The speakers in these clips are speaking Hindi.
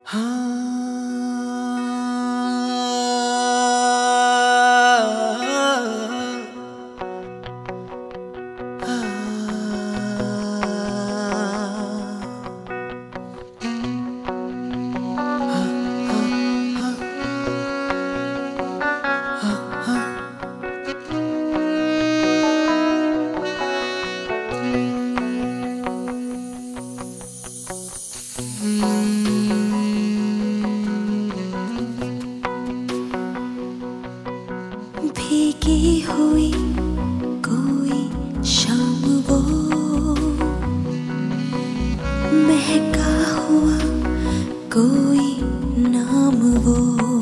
भीगी हुई कोई शाम वो, महका हुआ कोई नाम वो,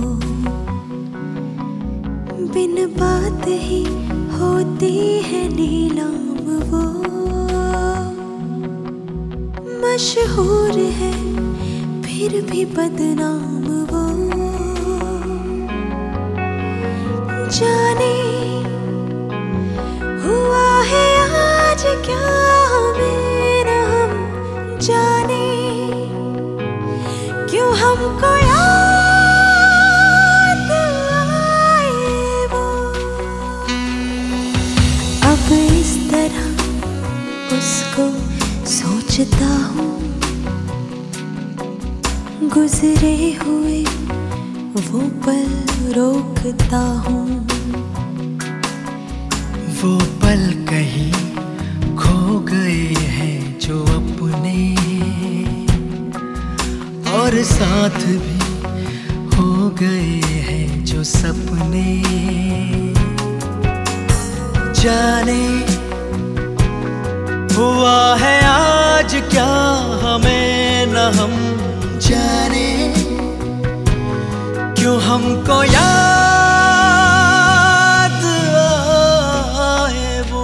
बिन बात ही होती है नीलाम वो, मशहूर है फिर भी बदनाम वो, जाने हुआ है आज क्या हमें न हम जाने, क्यों हमको याद आए वो। अब इस तरह उसको सोचता हूँ, गुजरे हुए वो पल रोकता हूँ। वो पल कहीं खो गए हैं जो अपने, और साथ भी हो गए हैं जो सपने। जाने हुआ है आज क्या हमें न हम जाने, क्यों हमको याद आए वो।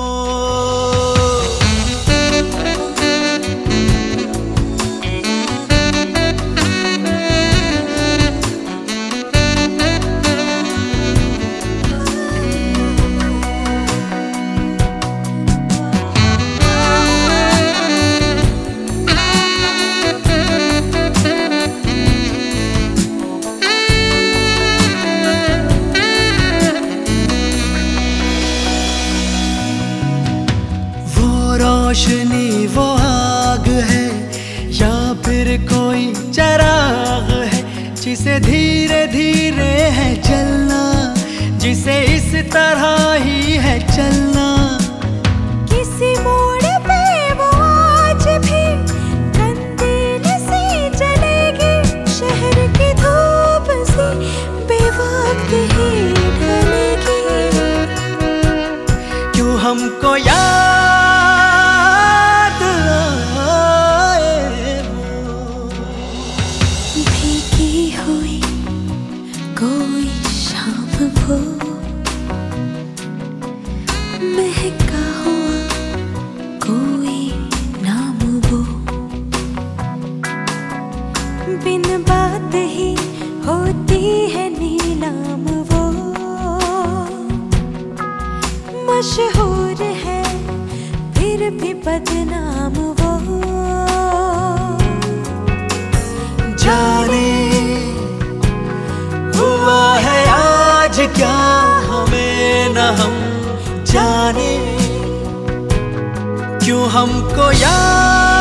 रोशनी वो आग है या फिर कोई चराग है, जिसे धीरे धीरे है चलना, जिसे इस तरह ही है चलना। किसी मोड़ पे वो आज भी कंदील सी जलेगी, शहर की धूप सी बेवक्त ही ढलेगी, क्यों हमको याद कोई शाम वो, महका हुआ कोई नाम वो, बिन बात ही होती है नीलाम वो, मशहूर है फिर भी बदनाम वो। जाने हुआ है आज क्या हमें न हम जाने, क्यों हमको याद